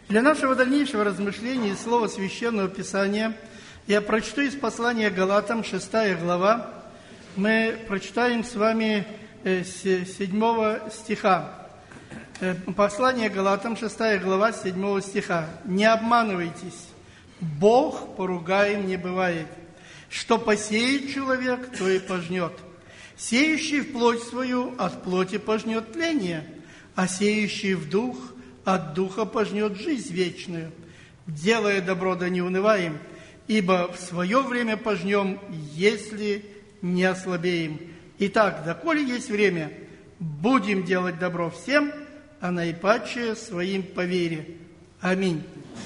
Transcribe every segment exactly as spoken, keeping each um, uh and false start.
Для нашего дальнейшего размышления из слова Священного Писания я прочту из послания Галатам, шестая глава. Мы прочитаем с вами с седьмого стиха. Послание Галатам, шестая глава, седьмого стиха. «Не обманывайтесь, Бог поругаем не бывает. Что посеет человек, то и пожнет. Сеющий в плоть свою от плоти пожнет тление, а сеющий в дух от духа пожнет жизнь вечную. Делая добро, да не унываем, ибо в свое время пожнем, если не ослабеем. Итак, доколе есть время, будем делать добро всем, а наипаче своим по вере. Аминь».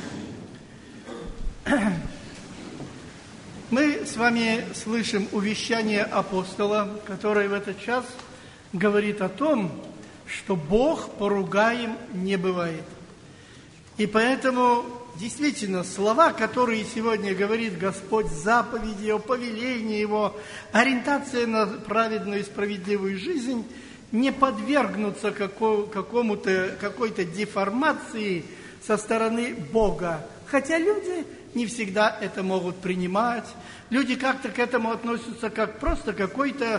Мы с вами слышим увещание апостола, который в этот час говорит о том, что Бог поругаем не бывает. И поэтому, действительно, слова, которые сегодня говорит Господь, заповеди Его, повеления Его, ориентация на праведную и справедливую жизнь, не подвергнутся какому-то, какой-то деформации со стороны Бога. Хотя люди не всегда это могут принимать. Люди как-то к этому относятся как просто какой-то,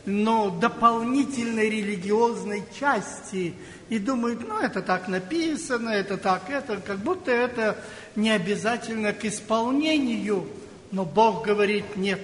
но дополнительной религиозной части. И думают, ну, это так написано, это так, это, как будто это не обязательно к исполнению. Но Бог говорит, нет.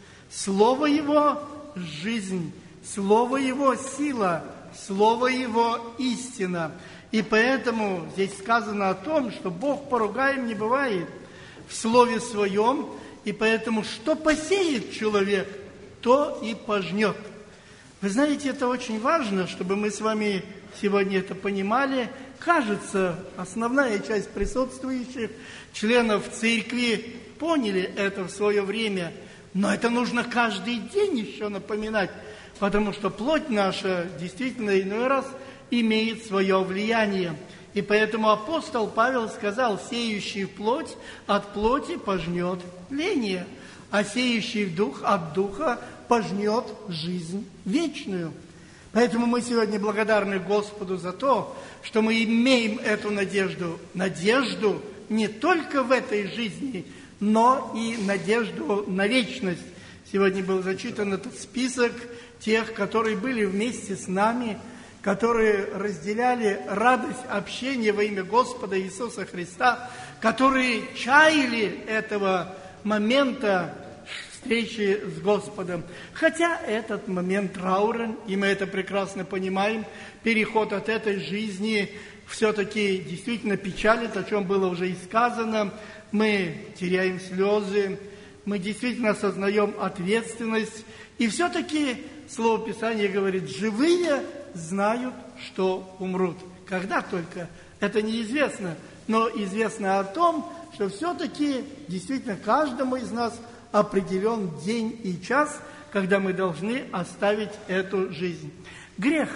Слово Его – жизнь, Слово Его – сила, Слово Его – истина. И поэтому здесь сказано о том, что Бог поругаем не бывает в Слове Своем, и поэтому что посеет человек, то и пожнет. Вы знаете, это очень важно, чтобы мы с вами сегодня это понимали. Кажется, основная часть присутствующих членов церкви поняли это в свое время, но это нужно каждый день еще напоминать, потому что плоть наша действительно иной раз имеет свое влияние. И поэтому апостол Павел сказал, сеющий в плоть от плоти пожнет тление, а сеющий в дух от духа пожнет жизнь вечную. Поэтому мы сегодня благодарны Господу за то, что мы имеем эту надежду. Надежду не только в этой жизни, но и надежду на вечность. Сегодня был зачитан этот список тех, которые были вместе с нами, которые разделяли радость общения во имя Господа Иисуса Христа, которые чаяли этого момента встречи с Господом. Хотя этот момент траурен, и мы это прекрасно понимаем, переход от этой жизни все-таки действительно печалит, о чем было уже и сказано. Мы теряем слезы, мы действительно осознаем ответственность, и все-таки Слово Писания говорит, живые знают, что умрут. Когда только, это неизвестно, но известно о том, что все-таки действительно каждому из нас определен день и час, когда мы должны оставить эту жизнь. Грех,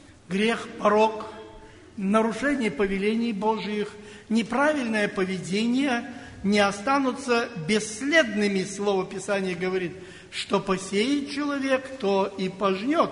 грех, порок, нарушение повелений Божьих, неправильное поведение не останутся бесследными. Слово Писания говорит, что посеет человек, то и пожнет.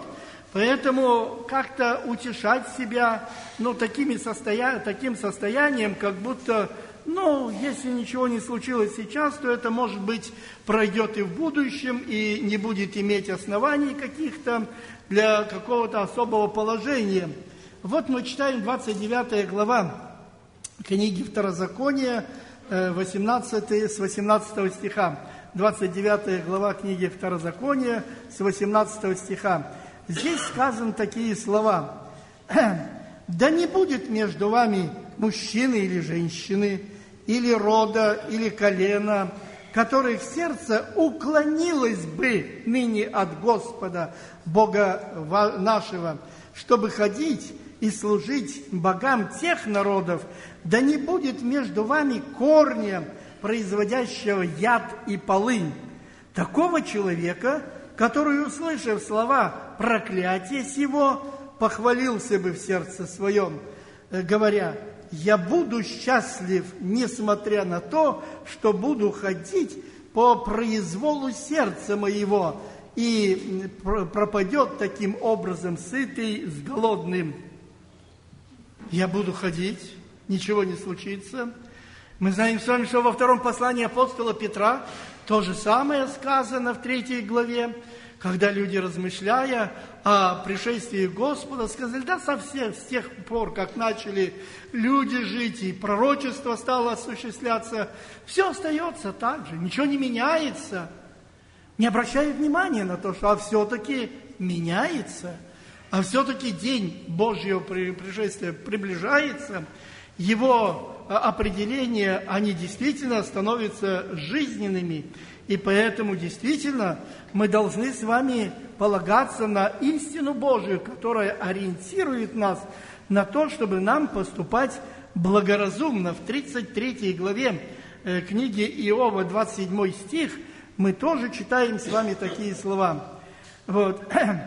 Поэтому как-то утешать себя, ну, такими состоя... таким состоянием, как будто, ну, если ничего не случилось сейчас, то это, может быть, пройдет и в будущем, и не будет иметь оснований каких-то для какого-то особого положения. Вот мы читаем двадцать девятая глава книги Второзакония, восемнадцатый, с восемнадцатого стиха. двадцать девятая глава книги Второзакония, с восемнадцатого стиха. Здесь сказаны такие слова. «Да не будет между вами мужчины или женщины, или рода, или колена, которых сердце уклонилось бы ныне от Господа, Бога нашего, чтобы ходить и служить богам тех народов, да не будет между вами корня, производящего яд и полынь, такого человека, который, услышав слова проклятия сего, похвалился бы в сердце своем, говоря, я буду счастлив, несмотря на то, что буду ходить по произволу сердца моего, и пропадет таким образом сытый с голодным. Я буду ходить ничего не случится. Мы знаем с вами, что во втором послании апостола Петра то же самое сказано в третьей главе, когда люди, размышляя о пришествии Господа, сказали, да со всех, с тех пор, как начали люди жить, и пророчество стало осуществляться, все остается так же, ничего не меняется. Не обращают внимания на то, что а все-таки меняется, а все-таки день Божьего пришествия приближается, его определения, они действительно становятся жизненными. И поэтому действительно мы должны с вами полагаться на истину Божию, которая ориентирует нас на то, чтобы нам поступать благоразумно. В тридцать третьей главе э, книги Иова, двадцать седьмой стих, мы тоже читаем с вами такие слова. Вот.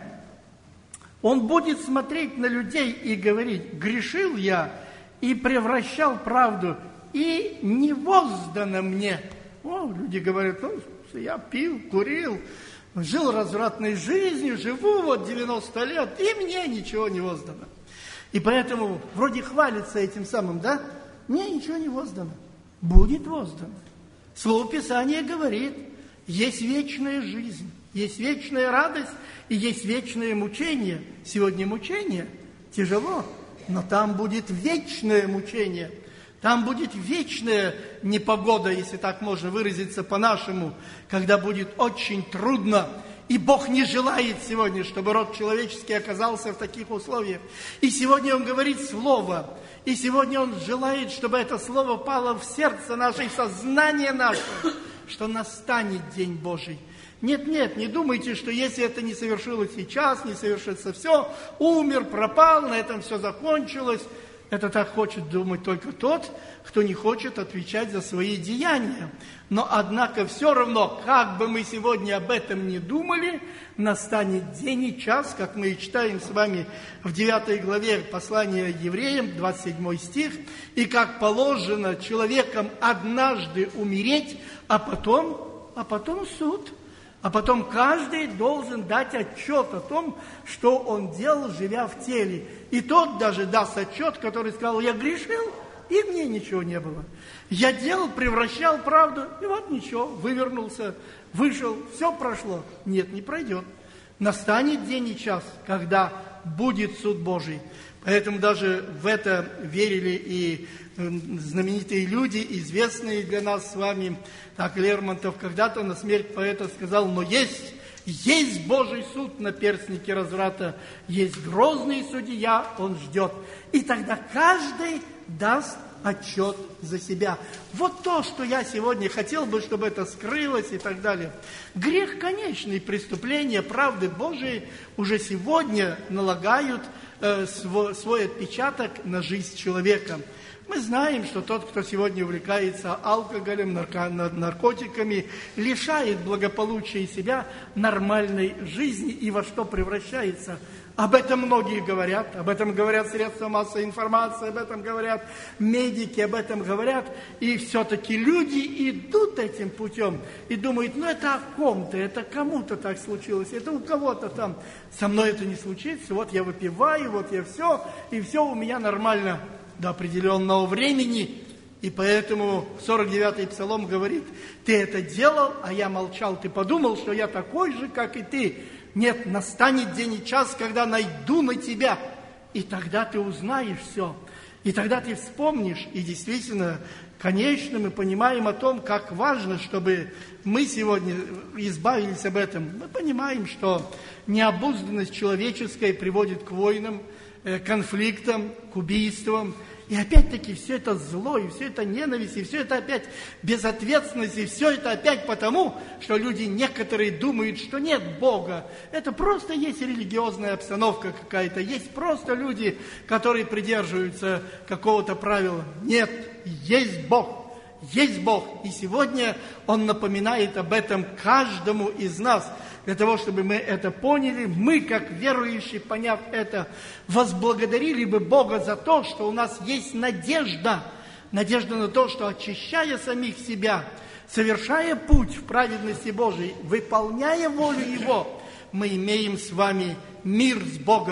Он будет смотреть на людей и говорить, грешил я и превращал правду, и не воздано мне. О, люди говорят, ну, я пил, курил, жил развратной жизнью, живу вот девяносто лет, и мне ничего не воздано. И поэтому вроде хвалится этим самым, да? Мне ничего не воздано. Будет воздано. Слово Писания говорит, есть вечная жизнь, есть вечная радость и есть вечное мучение. Сегодня мучение тяжело, но там будет вечное мучение. Там будет вечная непогода, если так можно выразиться по-нашему, когда будет очень трудно. И Бог не желает сегодня, чтобы род человеческий оказался в таких условиях. И сегодня Он говорит Слово. И сегодня Он желает, чтобы это Слово пало в сердце наше, в сознание наше, что настанет День Божий. Нет, нет, не думайте, что если это не совершилось сейчас, не совершится все, умер, пропал, на этом все закончилось. Это так хочет думать только тот, кто не хочет отвечать за свои деяния. Но, однако, все равно, как бы мы сегодня об этом не думали, настанет день и час, как мы и читаем с вами в девятой главе послания евреям, двадцать седьмой стих, и как положено человеком однажды умереть, а потом, а потом суд. А потом каждый должен дать отчет о том, что он делал, живя в теле. И тот даже даст отчет, который сказал, я грешил, и мне ничего не было. Я делал, превращал правду, и вот ничего, вывернулся, вышел, все прошло. Нет, не пройдет. Настанет день и час, когда будет суд Божий. Поэтому даже в это верили и знаменитые люди, известные для нас с вами, так Лермонтов когда-то на смерть поэта сказал, но есть, есть Божий суд на перстнике разврата, есть грозный судья, он ждет. И тогда каждый даст отчет за себя. Вот то, что я сегодня хотел бы, чтобы это скрылось и так далее. Грех конечный, преступления правды Божией уже сегодня налагают э, свой, свой отпечаток на жизнь человека. Мы знаем, что тот, кто сегодня увлекается алкоголем, нарко- наркотиками, лишает благополучия себя нормальной жизни и во что превращается. Об этом многие говорят, об этом говорят средства массовой информации, об этом говорят медики, об этом говорят. И все-таки люди идут этим путем и думают, ну это о ком-то, это кому-то так случилось, это у кого-то там. Со мной это не случится, вот я выпиваю, вот я все, и все у меня нормально до определенного времени. И поэтому сорок девятый псалом говорит, ты это делал, а я молчал, ты подумал, что я такой же, как и ты. Нет, настанет день и час, когда найду на тебя, и тогда ты узнаешь все. И тогда ты вспомнишь, и действительно, конечно, мы понимаем о том, как важно, чтобы мы сегодня избавились об этом. Мы понимаем, что необузданность человеческая приводит к войнам, к конфликтам, к убийствам. И опять-таки все это зло, и все это ненависть, и все это опять безответственность, и все это опять потому, что люди некоторые думают, что нет Бога. Это просто есть религиозная обстановка какая-то, есть просто люди, которые придерживаются какого-то правила. Нет, есть Бог, есть Бог. И сегодня Он напоминает об этом каждому из нас. Для того, чтобы мы это поняли, мы, как верующие, поняв это, возблагодарили бы Бога за то, что у нас есть надежда. Надежда на то, что, очищая самих себя, совершая путь в праведности Божией, выполняя волю Его, мы имеем с вами мир с Богом.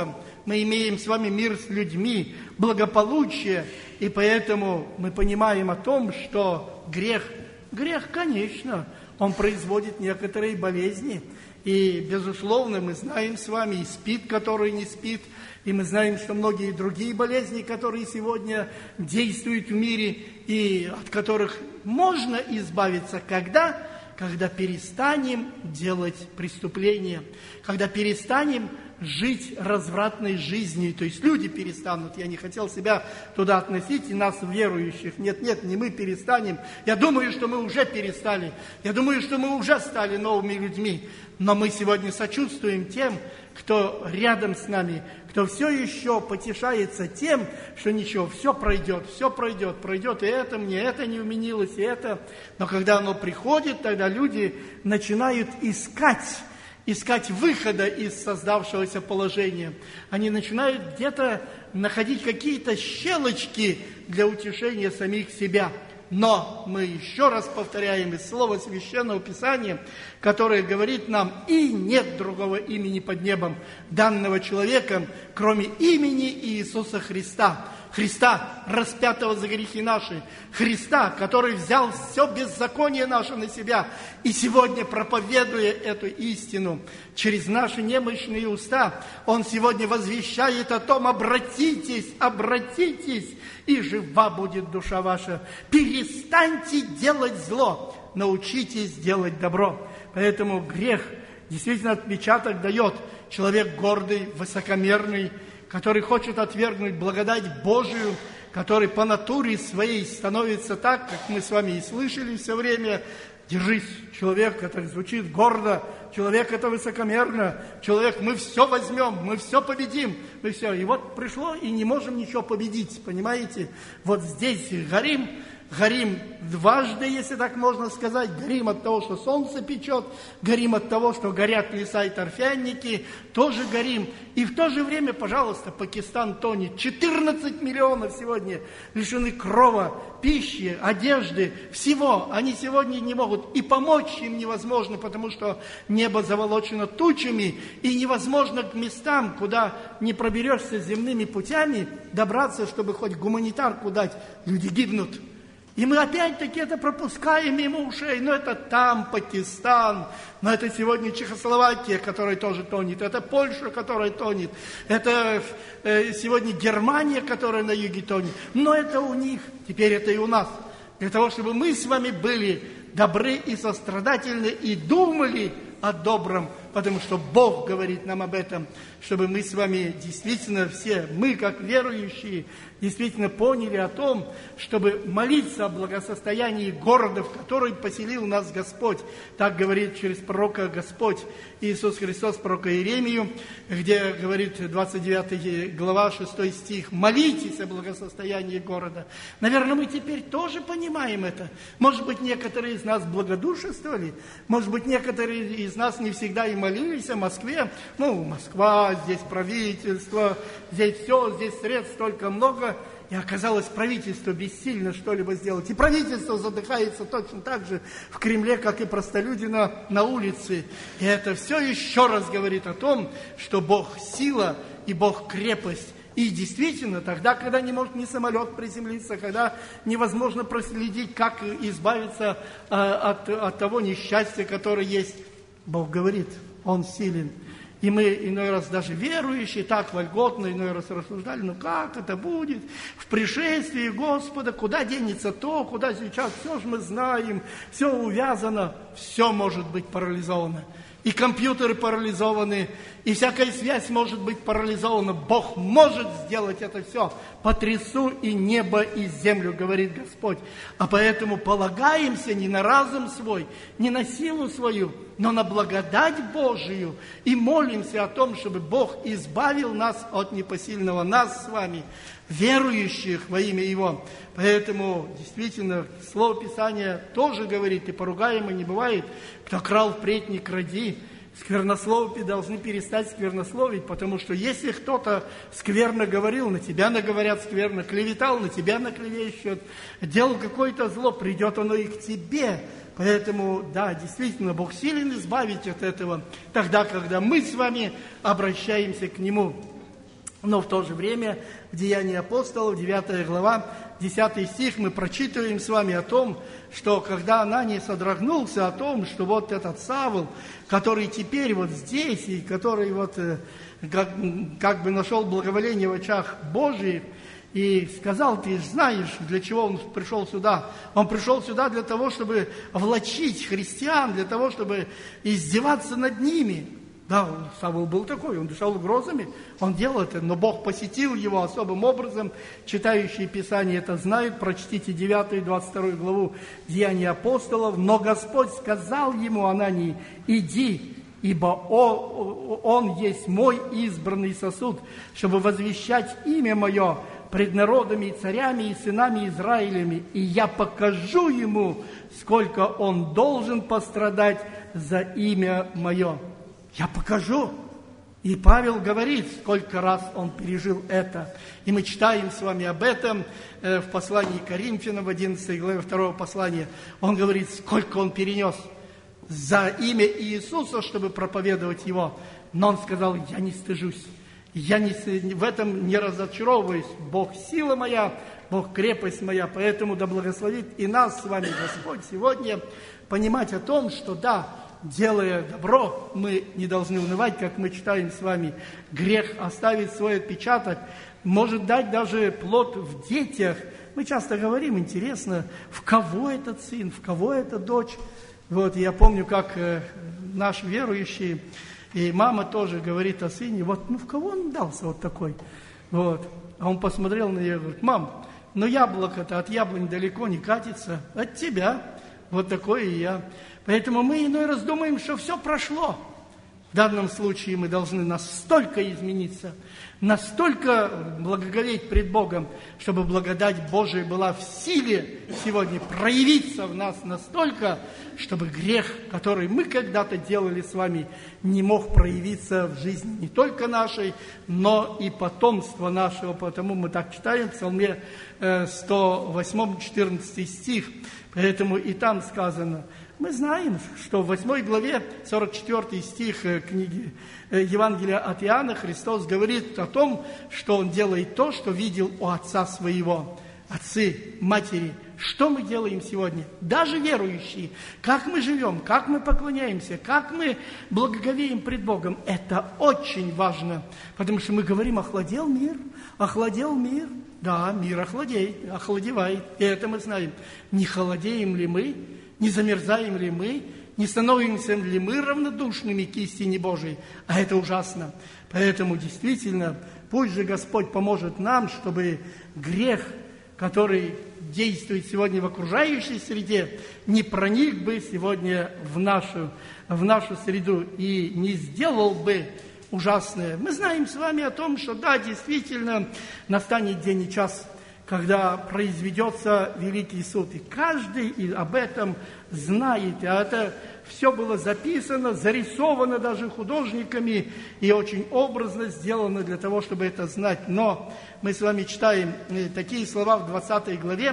мы имеем с вами мир с людьми, благополучие, и поэтому мы понимаем о том, что грех, грех, конечно, он производит некоторые болезни, и, безусловно, мы знаем с вами и СПИД, который не спит, и мы знаем, что многие другие болезни, которые сегодня действуют в мире, и от которых можно избавиться, когда? Когда перестанем делать преступления, когда перестанем жить развратной жизнью, то есть люди перестанут, я не хотел себя туда относить, и нас, верующих, нет, нет, не мы перестанем, я думаю, что мы уже перестали, я думаю, что мы уже стали новыми людьми, но мы сегодня сочувствуем тем, кто рядом с нами, кто все еще потешается тем, что ничего, все пройдет, все пройдет, пройдет и это, мне это не уменилось, и это. Но когда оно приходит, тогда люди начинают искать, искать выхода из создавшегося положения. Они начинают где-то находить какие-то щелочки для утешения самих себя. Но мы еще раз повторяем из слова Священного Писания, которое говорит нам: «И нет другого имени под небом, данного человеком, кроме имени Иисуса Христа». Христа, распятого за грехи наши, Христа, который взял все беззаконие наше на себя, и сегодня, проповедуя эту истину через наши немощные уста, Он сегодня возвещает о том: обратитесь, обратитесь, и жива будет душа ваша. Перестаньте делать зло, научитесь делать добро. Поэтому грех действительно отпечаток дает. Человек гордый, высокомерный, который хочет отвергнуть благодать Божию, который по натуре своей становится так, как мы с вами и слышали все время. Держись, человек, который звучит гордо, человек это высокомерно, человек, мы все возьмем, мы все победим, мы все. И вот пришло, и не можем ничего победить, понимаете? Вот здесь горим, горим дважды, если так можно сказать, горим от того, что солнце печет, горим от того, что горят леса и торфяники, тоже горим. И в то же время, пожалуйста, Пакистан тонет. четырнадцать миллионов сегодня лишены крова, пищи, одежды, всего. Они сегодня не могут, и помочь им невозможно, потому что небо заволочено тучами, и невозможно к местам, куда не проберешься земными путями, добраться, чтобы хоть гуманитарку дать. Люди гибнут. И мы опять-таки это пропускаем мимо ушей. Но это там Пакистан, но это сегодня Чехословакия, которая тоже тонет, это Польша, которая тонет, это э, сегодня Германия, которая на юге тонет. Но это у них, теперь это и у нас. Для того, чтобы мы с вами были добры и сострадательны и думали о добром, потому что Бог говорит нам об этом, чтобы мы с вами действительно все, мы как верующие, действительно поняли о том, чтобы молиться о благосостоянии города, в который поселил нас Господь. Так говорит через пророка Господь Иисус Христос, пророка Иеремию, где говорит двадцать девятая глава, шестой стих: «Молитесь о благосостоянии города». Наверное, мы теперь тоже понимаем это. Может быть, некоторые из нас благодушествовали, может быть, некоторые из нас не всегда и молились о Москве. Ну, Москва, здесь правительство, здесь все, здесь средств столько много. И оказалось, правительство бессильно что-либо сделать. И правительство задыхается точно так же в Кремле, как и простолюди на, на улице. И это все еще раз говорит о том, что Бог сила и Бог крепость. И действительно, тогда, когда не может ни самолет приземлиться, когда невозможно проследить, как избавиться э, от, от того несчастья, которое есть, Бог говорит, Он силен. И мы иной раз даже верующие так вольготно иной раз рассуждали: ну как это будет в пришествии Господа, куда денется то, куда сейчас, все же мы знаем, все увязано, все может быть парализовано. И компьютеры парализованы, и всякая связь может быть парализована. Бог может сделать это все. «Потрясу и небо, и землю», говорит Господь. А поэтому полагаемся не на разум свой, не на силу свою, но на благодать Божию. И молимся о том, чтобы Бог избавил нас от непосильного, нас с вами, верующих во имя Его. Поэтому, действительно, Слово Писания тоже говорит: и поругаемо не бывает, кто крал, впредь не кради. Сквернословие должны перестать сквернословить, потому что если кто-то скверно говорил, на тебя наговорят скверно, клеветал, на тебя наклевещут, делал какое-то зло, придет оно и к тебе. Поэтому, да, действительно, Бог силен избавить от этого, тогда, когда мы с вами обращаемся к Нему. Но в то же время в Деянии апостолов, девятая глава, десятый стих, мы прочитываем с вами о том, что когда Анания содрогнулся о том, что вот этот Савл, который теперь вот здесь, и который вот как, как бы нашел благоволение в очах Божьих, и сказал: ты знаешь, для чего он пришел сюда? Он пришел сюда для того, чтобы влачить христиан, для того, чтобы издеваться над ними. Да, Савл был такой, он дышал угрозами, он делал это, но Бог посетил его особым образом. Читающие Писание это знают, прочтите девятую и двадцать вторую главу Деяний апостолов. Но Господь сказал ему, Анании: иди, ибо он, он есть мой избранный сосуд, чтобы возвещать имя мое пред народами и царями и сынами Израилями, и я покажу ему, сколько он должен пострадать за имя мое. Я покажу. И Павел говорит, сколько раз он пережил это. И мы читаем с вами об этом в послании к Коринфянам, в одиннадцатой главе второго послания. Он говорит, сколько он перенес за имя Иисуса, чтобы проповедовать Его. Но он сказал: я не стыжусь. Я не, в этом не разочаровываюсь. Бог сила моя, Бог крепость моя. Поэтому да благословит и нас с вами Господь сегодня понимать о том, что да, делая добро, мы не должны унывать, как мы читаем с вами. Грех оставит свой отпечаток, может дать даже плод в детях. Мы часто говорим, интересно, в кого этот сын, в кого эта дочь. Вот, я помню, как э, наш верующий, и мама тоже говорит о сыне, вот, ну в кого он дался вот такой? Вот. А он посмотрел на нее и говорит: мам, ну яблоко-то от яблонь далеко не катится, от тебя. Вот такой и я. Поэтому мы иной раз думаем, что все прошло. В данном случае мы должны настолько измениться, настолько благоговеть пред Богом, чтобы благодать Божия была в силе сегодня проявиться в нас настолько, чтобы грех, который мы когда-то делали с вами, не мог проявиться в жизни не только нашей, но и потомства нашего. Потому мы так читаем в Псалме сто восьмом, четырнадцатый стих. Поэтому и там сказано. Мы знаем, что в восьмой главе, сорок четвёртый стих книги Евангелия от Иоанна, Христос говорит о том, что Он делает то, что видел у Отца Своего. Отцы, матери, что мы делаем сегодня? Даже верующие, как мы живем, как мы поклоняемся, как мы благоговеем пред Богом. Это очень важно, потому что мы говорим: охладел мир, охладел мир. Да, мир охладеет, охладевает, и это мы знаем. Не холодеем ли мы? Не замерзаем ли мы? Не становимся ли мы равнодушными к истине Божией? А это ужасно. Поэтому действительно, пусть же Господь поможет нам, чтобы грех, который действует сегодня в окружающей среде, не проник бы сегодня в нашу, в нашу среду и не сделал бы ужасное. Мы знаем с вами о том, что да, действительно, настанет день и час, когда произведется великий суд. И каждый об этом знает. А это все было записано, зарисовано даже художниками и очень образно сделано для того, чтобы это знать. Но мы с вами читаем такие слова в двадцатой главе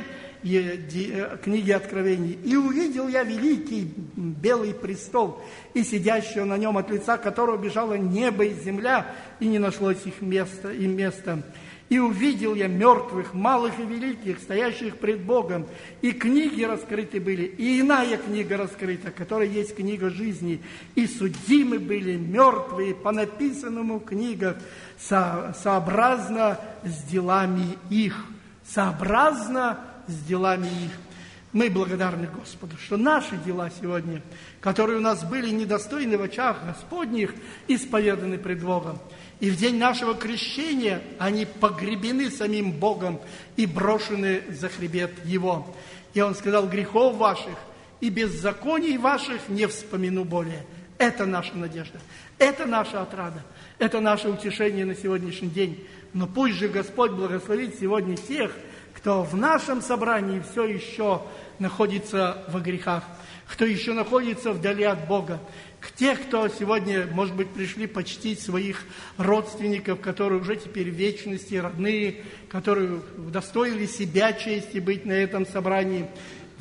книги Откровений. «И увидел я великий белый престол, и сидящего на нем, от лица которого бежало небо и земля, и не нашлось их места, им места. И увидел я мертвых, малых и великих, стоящих пред Богом, и книги раскрыты были, и иная книга раскрыта, которая есть книга жизни, и судимы были мертвые по написанному в книгах, со, сообразно с делами их». Сообразно с делами их. Мы благодарны Господу, что наши дела сегодня, которые у нас были недостойны в очах Господних, исповеданы пред Богом. И в день нашего крещения они погребены самим Богом и брошены за хребет Его. И Он сказал: грехов ваших и беззаконий ваших не вспомину более. Это наша надежда, это наша отрада, это наше утешение на сегодняшний день. Но пусть же Господь благословит сегодня тех, кто в нашем собрании все еще находится во грехах, кто еще находится вдали от Бога, к тех, кто сегодня, может быть, пришли почтить своих родственников, которые уже теперь в вечности, родные, которые удостоили себя чести быть на этом собрании.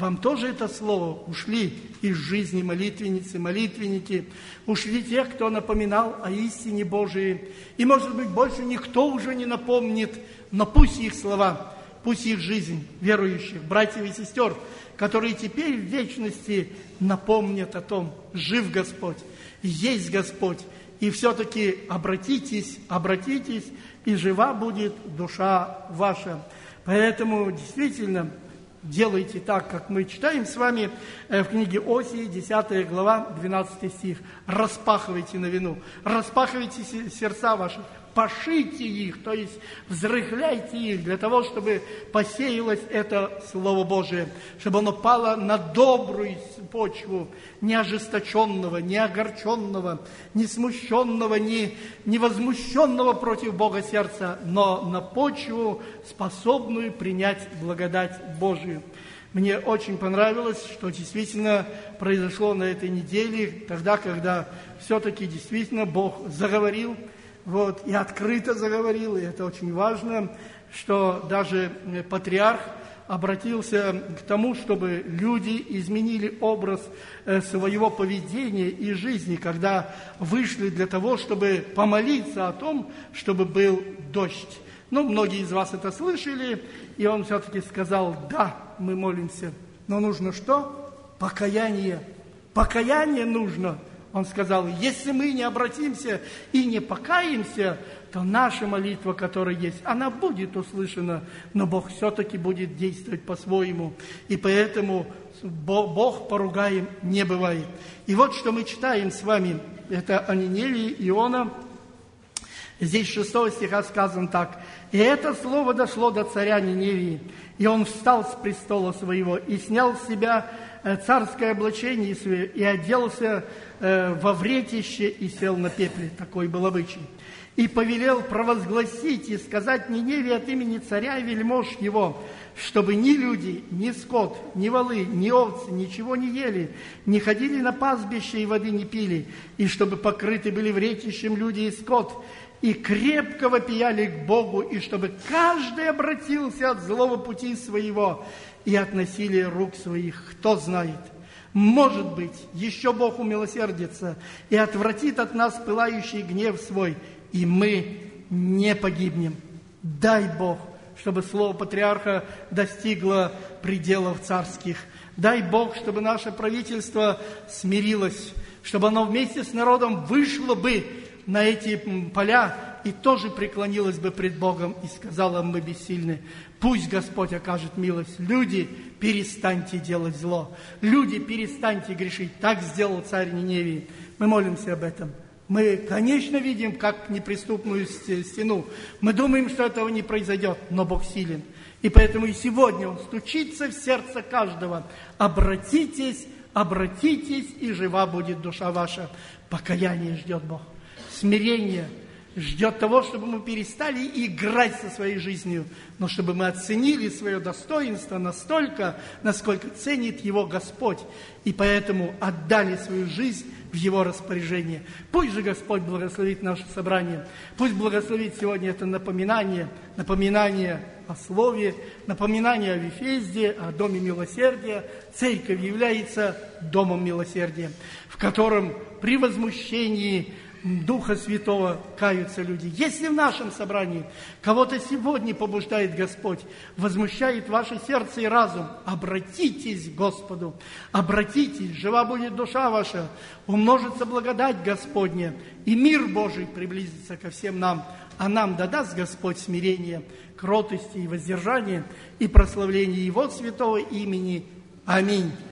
вам тоже это слово. Ушли из жизни молитвенницы, молитвенники, ушли те, кто напоминал о истине Божией. И, может быть, больше никто уже не напомнит, но пусть их слова, пусть их жизнь верующих, братьев и сестер, которые теперь в вечности напомнят о том, жив Господь, есть Господь. И все-таки обратитесь, обратитесь, и жива будет душа ваша. Поэтому действительно делайте так, как мы читаем с вами в книге Осии, десятая глава, двенадцатый стих. Распахивайте на вину, распахивайте сердца ваши, пошите их, то есть взрыхляйте их для того, чтобы посеялось это Слово Божие, чтобы оно пало на добрую почву, не ожесточенного, не огорченного, не смущенного, не, не возмущенного против Бога сердца, но на почву, способную принять благодать Божию. Мне очень понравилось, что действительно произошло на этой неделе, тогда, когда все-таки действительно Бог заговорил, вот, и открыто заговорил, и это очень важно, что даже патриарх обратился к тому, чтобы люди изменили образ своего поведения и жизни, когда вышли для того, чтобы помолиться о том, чтобы был дождь. Ну, многие из вас это слышали, и он все-таки сказал: да, мы молимся, но нужно что? Покаяние. Покаяние нужно. Он сказал: если мы не обратимся и не покаемся, то наша молитва, которая есть, она будет услышана, но Бог все-таки будет действовать по-своему. И поэтому Бог поругаем не бывает. И вот что мы читаем с вами, это о Ниневии Иона. Здесь шестого стиха сказано так: «И это слово дошло до царя Ниневии, и он встал с престола своего и снял с себя царское облачение свое, и оделся э, во вретище, и сел на пепле». Такой был обычай. «И повелел провозгласить и сказать Ниневии от имени царя и вельмож его, чтобы ни люди, ни скот, ни волы, ни овцы ничего не ели, не ходили на пастбище и воды не пили, и чтобы покрыты были вретищем люди и скот, и крепко вопияли к Богу, и чтобы каждый обратился от злого пути своего, и от насилия рук своих. Кто знает, может быть, еще Бог умилосердится и отвратит от нас пылающий гнев свой, и мы не погибнем. Дай Бог, чтобы слово патриарха достигло пределов царских. Дай Бог, чтобы наше правительство смирилось, чтобы оно вместе с народом вышло бы на эти поля и тоже преклонилось бы пред Богом и сказала: мы бессильны. Пусть Господь окажет милость. Люди, перестаньте делать зло. Люди, перестаньте грешить. Так сделал царь Ниневии. Мы молимся об этом. Мы, конечно, видим, как неприступную стену. Мы думаем, что этого не произойдет, но Бог силен. И поэтому и сегодня Он стучится в сердце каждого. Обратитесь, обратитесь, и жива будет душа ваша. Покаяние ждет Бог. Смирение ждет того, чтобы мы перестали играть со своей жизнью, но чтобы мы оценили свое достоинство настолько, насколько ценит его Господь, и поэтому отдали свою жизнь в Его распоряжение. Пусть же Господь благословит наше собрание, пусть благословит сегодня это напоминание, напоминание о Слове, напоминание о Вифезде, о Доме Милосердия. Церковь является Домом Милосердия, в котором при возмущении Духа Святого каются люди. Если в нашем собрании кого-то сегодня побуждает Господь, возмущает ваше сердце и разум, обратитесь к Господу, обратитесь, жива будет душа ваша, умножится благодать Господня, и мир Божий приблизится ко всем нам, а нам дадаст Господь смирение, кротости и воздержание, и прославление Его святого имени. Аминь.